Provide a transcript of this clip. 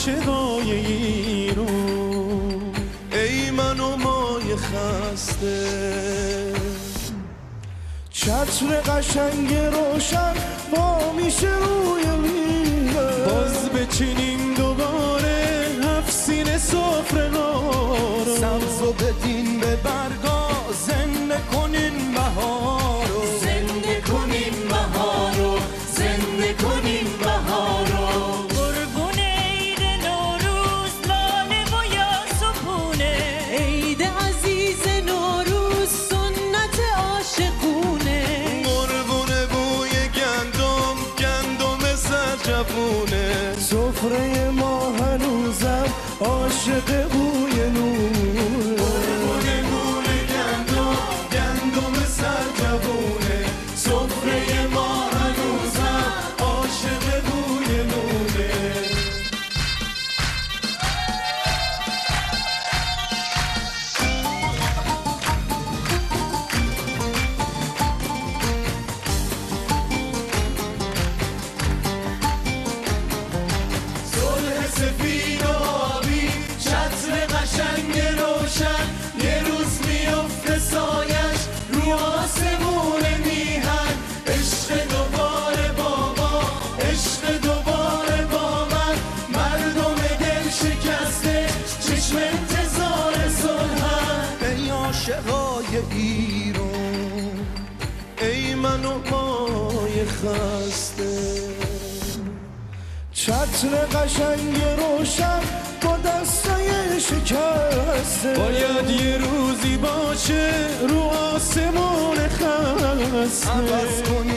عاشقای ایران، ای من و مای خسته. چتر قشنگ روشن با میشه روی میره، باز بچینیم دوباره هفسین سفره نارو، سبزو بدین به برگا زنده کنین بهارو، زنده کنیم بهارو، زنده کنیم بهارو. قربون عید نوروز لاله و یاسمونه، عید عزیز نوروز سنت عاشقونه، قربون بوی گندم گندم سرجبونه، سفره ما هنوزم عاشق بوی نور، قربون بوی گندم گندم سرجبونه، سفره ما هنوزم عاشق بوی نوره. صلح سفید و آبی، چتر قشنگ روشن، یه روز میفته سایش رو آسمون میهن. عشق دوباره با ما، عشق دوباره با من، مردم دل شکسته چشم انتظار صلحن. ای عاشقای ایران، ای من و مای خسته. چتر قشنگ روشن با دستای شکسته، باید یه روزی باشه رو آسمون خسته. عوض کن